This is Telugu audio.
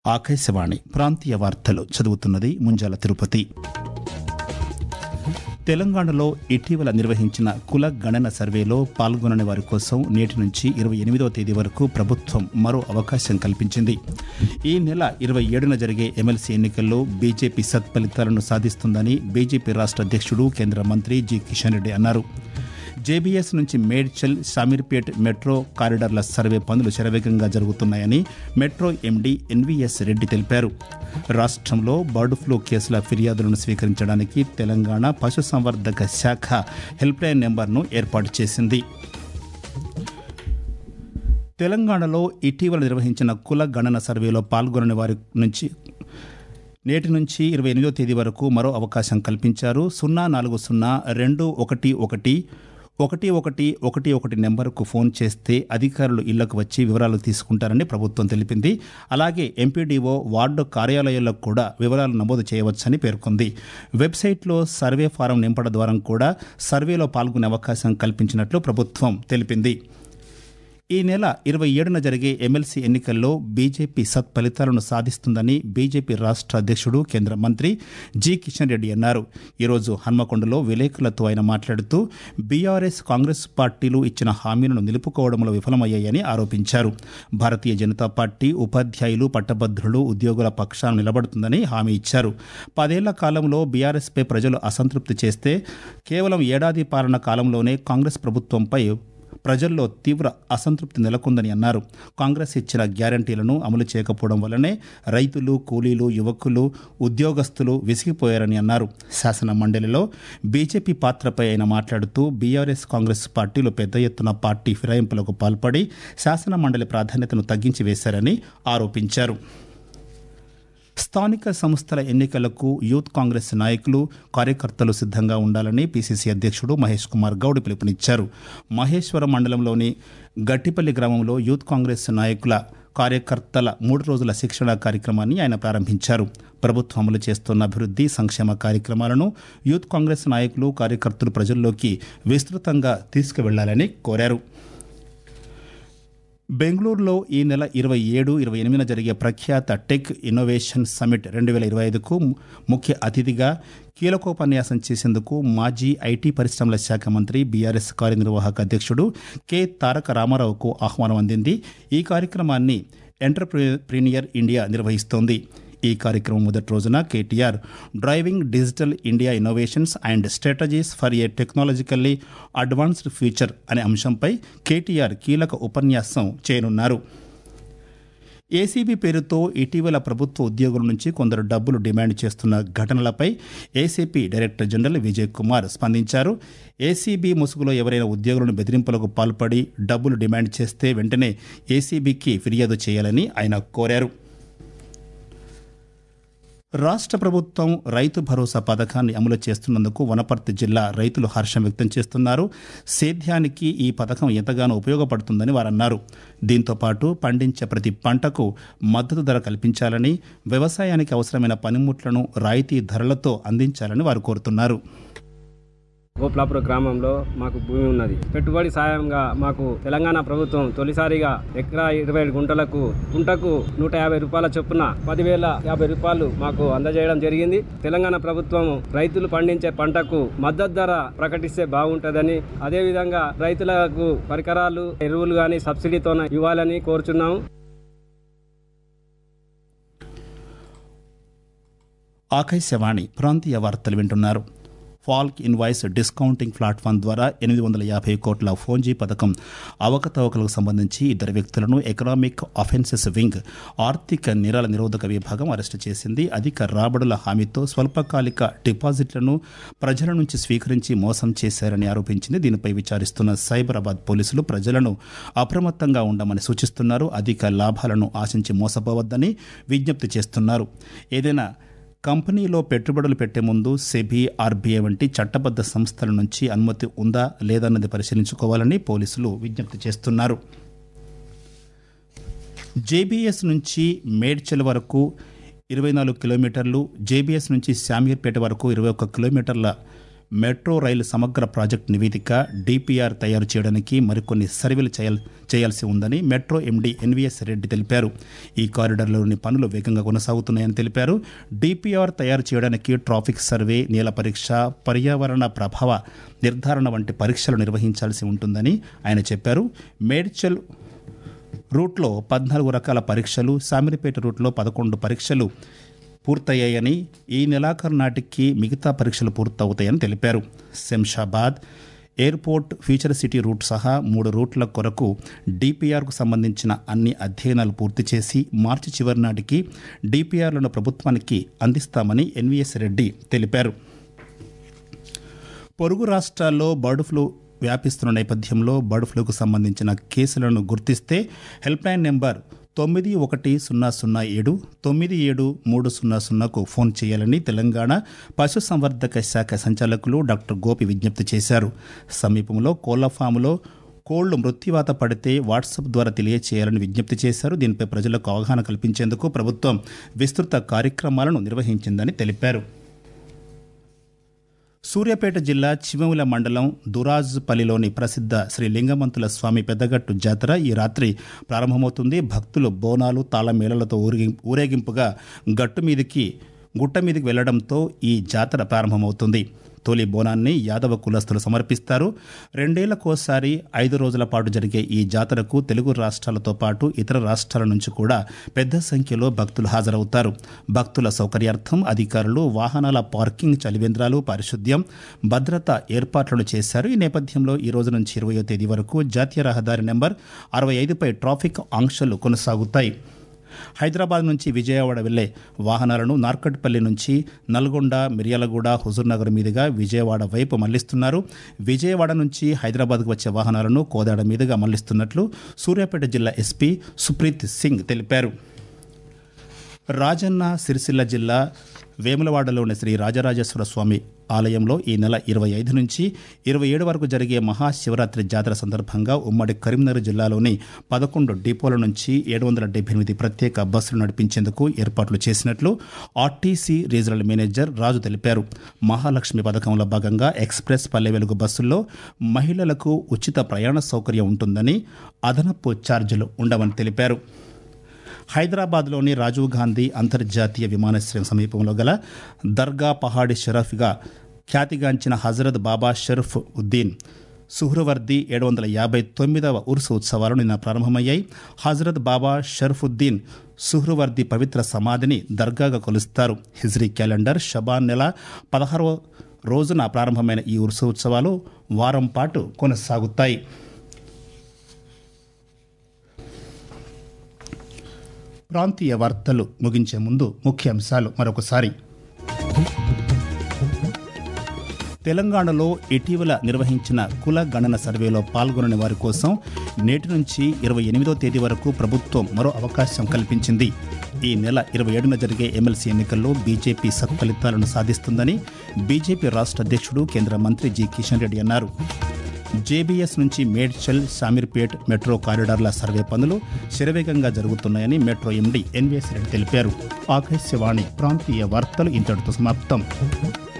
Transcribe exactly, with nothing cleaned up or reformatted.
ఆకాశవాణి ప్రాంతీయ వార్తలు చదువుతున్నది ముంజాల తిరుపతి. తెలంగాణలో ఇటీవల నిర్వహించిన కుల గణన సర్వేలో పాల్గొనని వారి కోసం నేటి నుంచి ఇరవై ఎనిమిదవ తేదీ వరకు ప్రభుత్వం మరో అవకాశం కల్పించింది. ఈ నెల ఇరవై ఏడున జరిగే ఎమ్మెల్సీ ఎన్నికల్లో బీజేపీ సత్ఫలితాలను సాధిస్తుందని బీజేపీ రాష్ట్ర అధ్యక్షుడు కేంద్ర మంత్రి జి కిషన్ రెడ్డి అన్నారు. జేబీఎస్ నుంచి మేడ్చల్ షామీర్పేట్ మెట్రో కారిడార్ల సర్వే పనులు శరవేగంగా జరుగుతున్నాయని మెట్రో ఎండీ ఎన్వీఎస్ రెడ్డి తెలిపారు. రాష్ట్రంలో బర్డ్ ఫ్లూ కేసుల ఫిర్యాదులను స్వీకరించడానికి తెలంగాణ పశుసంవర్ధక శాఖ హెల్ప్లైన్ నెంబర్ను ఏర్పాటు చేసింది. తెలంగాణలో ఇటీవల నిర్వహించిన కుల గణన సర్వేలో పాల్గొనని వారి నుంచి నేటి నుంచి ఇరవై ఎనిమిదో తేదీ వరకు మరో అవకాశం కల్పించారు. సున్నా నాలుగు సున్నా రెండు ఒకటి ఒకటి ఒకటి ఒకటి ఒకటి ఒకటి నెంబర్కు ఫోన్ చేస్తే అధికారులు ఇళ్లకు వచ్చి వివరాలు తీసుకుంటారని ప్రభుత్వం తెలిపింది. అలాగే ఎంపీడీఓ వార్డు కార్యాలయాల్లో కూడా వివరాలు నమోదు చేయవచ్చని పేర్కొంది. వెబ్సైట్లో సర్వే ఫారం నింపడం ద్వారా కూడా సర్వేలో పాల్గొనే అవకాశం కల్పించినట్లు ప్రభుత్వం తెలిపింది. ఈ నెల ఇరవై ఏడున జరిగే ఎమ్మెల్సీ ఎన్నికల్లో బీజేపీ సత్ఫలితాలను సాధిస్తుందని బీజేపీ రాష్ట్ర అధ్యక్షుడు కేంద్ర మంత్రి జి కిషన్ రెడ్డి అన్నారు. ఈరోజు హన్మకొండలో విలేకరులతో ఆయన మాట్లాడుతూ బీఆర్ఎస్ కాంగ్రెస్ పార్టీలు ఇచ్చిన హామీలను నిలుపుకోవడంలో విఫలమయ్యాయని ఆరోపించారు. భారతీయ జనతా పార్టీ ఉపాధ్యాయులు పట్టభద్రులు ఉద్యోగుల పక్షాన నిలబడుతుందని హామీ ఇచ్చారు. పదేళ్ల కాలంలో బీఆర్ఎస్పై ప్రజలు అసంతృప్తి చేస్తే కేవలం ఏడాది పాలన కాలంలోనే కాంగ్రెస్ ప్రభుత్వంపై ప్రజల్లో తీవ్ర అసంతృప్తి నెలకొందని అన్నారు. కాంగ్రెస్ ఇచ్చిన గ్యారంటీలను అమలు చేయకపోవడం వల్లనే రైతులు, కూలీలు, యువకులు, ఉద్యోగస్తులు విసిగిపోయారని అన్నారు. శాసన మండలిలో బీజేపీ పాత్రపై ఆయన మాట్లాడుతూ బీఆర్ఎస్ కాంగ్రెస్ పార్టీలు పెద్ద ఎత్తున పార్టీ ఫిరాయింపులకు పాల్పడి శాసన మండలి ప్రాధాన్యతను తగ్గించి వేశారని ఆరోపించారు. స్థానిక సంస్థల ఎన్నికలకు యూత్ కాంగ్రెస్ నాయకులు, కార్యకర్తలు సిద్ధంగా ఉండాలని పీసీసీ అధ్యక్షుడు మహేష్ కుమార్ గౌడ్ పిలుపునిచ్చారు. మహేశ్వరం మండలంలోని గట్టిపల్లి గ్రామంలో యూత్ కాంగ్రెస్ నాయకుల, కార్యకర్తల మూడు రోజుల శిక్షణ కార్యక్రమాన్ని ఆయన ప్రారంభించారు. ప్రభుత్వం అమలు చేస్తున్న అభివృద్ధి, సంక్షేమ కార్యక్రమాలను యూత్ కాంగ్రెస్ నాయకులు, కార్యకర్తలు ప్రజల్లోకి విస్తృతంగా తీసుకువెళ్లాలని కోరారు. బెంగళూరులో ఈ నెల ఇరవై ఏడు ఇరవై ఎనిమిదిన జరిగే ప్రఖ్యాత టెక్ ఇన్నోవేషన్ సమిట్ రెండు వేల ఇరవై ఐదుకు ముఖ్య అతిథిగా కీలకోపన్యాసం చేసేందుకు మాజీ ఐటీ పరిశ్రమల శాఖ మంత్రి, బీఆర్ఎస్ కార్యనిర్వాహక అధ్యక్షుడు కె తారక రామారావుకు ఆహ్వానం అందింది. ఈ కార్యక్రమాన్ని ఎంటర్ప్రీనియర్ ఇండియా నిర్వహిస్తోంది. ఈ కార్యక్రమం మొదటి రోజున KTR driving digital India innovations and strategies for a technologically advanced future అనే అంశంపై కేటీఆర్ కీలక ఉపన్యాసం చేయనున్నారు. ఏసీబీ పేరుతో ఇటీవల ప్రభుత్వ ఉద్యోగుల నుంచి కొందరు డబ్బులు డిమాండ్ చేస్తున్న ఘటనలపై ACB director general Vijay Kumar స్పందించారు. ఏసీబీ ముసుగులో ఎవరైనా ఉద్యోగులను బెదిరింపులకు పాల్పడి డబ్బులు డిమాండ్ చేస్తే వెంటనే ఏసీబీకి ఫిర్యాదు చేయాలని ఆయన కోరారు. రాష్ట్ర ప్రభుత్వం రైతు భరోసా పథకాన్ని అమలు చేస్తున్నందుకు వనపర్తి జిల్లా రైతులు హర్షం వ్యక్తం చేస్తున్నారు. సేద్యానికి ఈ పథకం ఎంతగానో ఉపయోగపడుతుందని వారన్నారు. దీంతో పాటు పండించే ప్రతి పంటకు మద్దతు ధర కల్పించాలని, వ్యవసాయానికి అవసరమైన పనిముట్లను రాయితీ ధరలతో అందించాలని వారు కోరుతున్నారు. గోప్లాపుర గ్రామంలో మాకు భూమి ఉన్నది. పెట్టుబడి సాయంగా మాకు తెలంగాణ ప్రభుత్వం తొలిసారిగా ఎకరా ఇరవై ఏడు గుంటలకు గుంటకు నూట యాభై రూపాయల చొప్పున పదివేల యాభై రూపాయలు మాకు అందజేయడం జరిగింది. తెలంగాణ ప్రభుత్వం రైతులు పండించే పంటకు మద్దతు ధర ప్రకటిస్తే బాగుంటుందని, అదేవిధంగా రైతులకు పరికరాలు, ఎరువులు కానీ సబ్సిడీతో ఇవ్వాలని కోరుచున్నాము. ఆకాశవాణి ప్రాంతీయ వార్తలు వింటున్నారు. ఫాల్క్ ఇన్వాయిస్ డిస్కౌంటింగ్ ప్లాట్ఫామ్ ద్వారా ఎనిమిది వందల యాభై కోట్ల ఫోన్ జీ పథకం అవకతవకలకు సంబంధించి ఇద్దరు వ్యక్తులను ఎకనామిక్ అఫెన్సెస్ వింగ్, ఆర్థిక నేరాల నిరోధక విభాగం అరెస్టు చేసింది. అధిక రాబడుల హామీతో స్వల్పకాలిక డిపాజిట్లను ప్రజల నుంచి స్వీకరించి మోసం చేశారని ఆరోపించింది. దీనిపై విచారిస్తున్న సైబరాబాద్ పోలీసులు ప్రజలను అప్రమత్తంగా ఉండమని సూచిస్తున్నారు. అధిక లాభాలను ఆశించి మోసపోవద్దని విజ్ఞప్తి చేస్తున్నారు. ఏదైనా కంపెనీలో పెట్టుబడులు పెట్టే ముందు సెబీ, ఆర్బీఐ వంటి చట్టబద్ధ సంస్థల నుంచి అనుమతి ఉందా లేదన్నది పరిశీలించుకోవాలని పోలీసులు విజ్ఞప్తి చేస్తున్నారు. జేబీఎస్ నుంచి మేడ్చల్ వరకు ఇరవై నాలుగు కిలోమీటర్లు, జేబీఎస్ నుంచి శామీర్పేట వరకు ఇరవై ఒక్క కిలోమీటర్ల మెట్రో రైలు సమగ్ర ప్రాజెక్టు నివేదిక డిపిఆర్ తయారు చేయడానికి మరికొన్ని సర్వేలు చేయాల్ చేయాల్సి ఉందని మెట్రో ఎండీ ఎన్వీఎస్ రెడ్డి తెలిపారు. ఈ కారిడార్లోని పనులు వేగంగా కొనసాగుతున్నాయని తెలిపారు. డిపిఆర్ తయారు చేయడానికి ట్రాఫిక్ సర్వే, నేల పరీక్ష, పర్యావరణ ప్రభావ నిర్ధారణ వంటి పరీక్షలు నిర్వహించాల్సి ఉంటుందని ఆయన చెప్పారు. మేడ్చల్ రూట్లో పద్నాలుగు రకాల పరీక్షలు, సామిరిపేట రూట్లో పదకొండు పరీక్షలు పూర్తయ్యాయని, ఈ నెలాఖరు నాటికి మిగతా పరీక్షలు పూర్తవుతాయని తెలిపారు. Shamshabad airport, future city route సహా మూడు రూట్ల కొరకు డిపిఆర్కు సంబంధించిన అన్ని అధ్యయనాలు పూర్తి చేసి మార్చి చివరి నాటికి డిపిఆర్లను ప్రభుత్వానికి అందిస్తామని ఎన్వీఎస్ రెడ్డి తెలిపారు. పొరుగు రాష్ట్రాల్లో బర్డ్ ఫ్లూ వ్యాపిస్తున్న నేపథ్యంలో బర్డ్ ఫ్లూకు సంబంధించిన కేసులను గుర్తిస్తే హెల్ప్ లైన్ నెంబర్ తొమ్మిది ఒకటి సున్నా సున్నా ఏడు తొమ్మిది ఏడు మూడు సున్నా సున్నాకు ఫోన్ చేయాలని తెలంగాణ పశుసంవర్ధక శాఖ సంచాలకులు డాక్టర్ గోపి విజ్ఞప్తి చేశారు. సమీపంలో కోళ్ల ఫాములో కోళ్లు మృత్యువాత పడితే వాట్సాప్ ద్వారా తెలియచేయాలని విజ్ఞప్తి చేశారు. దీనిపై ప్రజలకు అవగాహన కల్పించేందుకు ప్రభుత్వం విస్తృత కార్యక్రమాలను నిర్వహించిందని తెలిపారు. సూర్యాపేట జిల్లా చివముల మండలం దురాజ్పల్లిలోని ప్రసిద్ధ శ్రీ లింగమంతుల స్వామి పెద్దగట్టు జాతర ఈ రాత్రి ప్రారంభమవుతుంది. భక్తులు బోనాలు, తాళమేళలతో ఊరేగింపుగా గట్టు మీదికి గుట్ట మీదికి వెళ్లడంతో ఈ జాతర ప్రారంభమవుతుంది. తొలి బోనాన్ని యాదవ కులస్తులు సమర్పిస్తారు. రెండేళ్లకోసారి ఐదు రోజుల పాటు జరిగే ఈ జాతరకు తెలుగు రాష్ట్రాలతో పాటు ఇతర రాష్ట్రాల నుంచి కూడా పెద్ద సంఖ్యలో భక్తులు హాజరవుతారు. భక్తుల సౌకర్యార్థం అధికారులు వాహనాల పార్కింగ్, చలివేంద్రాలు, పారిశుద్ధ్యం, భద్రత ఏర్పాట్లను చేశారు. ఈ నేపథ్యంలో ఈ రోజు నుంచి ఇరవయో తేదీ వరకు జాతీయ రహదారి నెంబర్ అరవై ఐదుపై ట్రాఫిక్ ఆంక్షలు కొనసాగుతాయి. హైదరాబాద్ నుంచి విజయవాడ వెళ్లే వాహనాలను నార్కట్పల్లి నుంచి నల్గొండ, మిర్యాలగూడ, హుజూర్నగర్ మీదుగా విజయవాడ వైపు మళ్లిస్తున్నారు. విజయవాడ నుంచి హైదరాబాద్కు వచ్చే వాహనాలను కోదాడ మీదుగా మళ్లిస్తున్నట్లు సూర్యాపేట జిల్లా ఎస్పీ సుప్రీత్ సింగ్ తెలిపారు. రాజన్న సిరిసిల్ల జిల్లా వేములవాడలోని శ్రీ రాజరాజేశ్వర స్వామి ఆలయంలో ఈ నెల ఇరవై ఐదు నుంచి ఇరవై ఏడు వరకు జరిగే మహాశివరాత్రి జాతర సందర్భంగా ఉమ్మడి కరీంనగర్ జిల్లాలోని పదకొండు డిపోల నుంచి ఏడు వందల డెబ్బై ఎనిమిది ప్రత్యేక బస్సులు నడిపించేందుకు ఏర్పాట్లు చేసినట్లు ఆర్టీసీ రీజనల్ మేనేజర్ రాజు తెలిపారు. మహాలక్ష్మి పథకంలో భాగంగా ఎక్స్ప్రెస్ పల్లె వెలుగు బస్సుల్లో మహిళలకు ఉచిత ప్రయాణ సౌకర్యం ఉంటుందని, అదనపు ఛార్జీలు ఉండవని తెలిపారు. హైదరాబాద్లోని రాజీవ్ గాంధీ అంతర్జాతీయ విమానాశ్రయం సమీపంలో గల దర్గా పహాడి షరఫ్గా ఖ్యాతిగాంచిన హజరత్ బాబా షరఫ్ ఉద్దీన్ సుహ్రవర్ది ఏడు వందల యాభై తొమ్మిదవ ఉర్స్ ఉత్సవాలు నిన్న ప్రారంభమయ్యాయి. హజరత్ బాబా షరఫుద్దీన్ సుహ్రవర్ది పవిత్ర సమాధిని దర్గాగా కొలుస్తారు. హిజ్రీ క్యాలెండర్ షబాన్ నెల పదహారవ రోజున ప్రారంభమైన ఈ ఉర్స్ ఉత్సవాలు వారం పాటు కొనసాగుతాయి. ప్రాంతీయ వార్తలు ముగించే ముందు ముఖ్యాంశాలు మరొకసారి. తెలంగాణలో ఇటీవల నిర్వహించిన కుల గణన సర్వేలో పాల్గొనని వారి కోసం నేటి నుంచి ఇరవై ఎనిమిదో తేదీ వరకు ప్రభుత్వం మరో అవకాశం కల్పించింది. ఈ నెల ఇరవై ఏడున జరిగే ఎమ్మెల్సీ ఎన్నికల్లో బీజేపీ సత్ఫలితాలను సాధిస్తుందని బీజేపీ రాష్ట్ర అధ్యక్షుడు, కేంద్ర మంత్రి జి కిషన్ రెడ్డి అన్నారు. జేబీఎస్ నుంచి మేడ్చల్, శామీర్పేట్ మెట్రో కారిడార్ల సర్వే పనులు శరవేగంగా జరుగుతున్నాయని మెట్రో ఎండీ ఎన్వీఎస్ రెడ్డి తెలిపారు. ఆకాశవాణి ప్రాంతీయ వార్తలు ఇంతటితో సమాప్తం.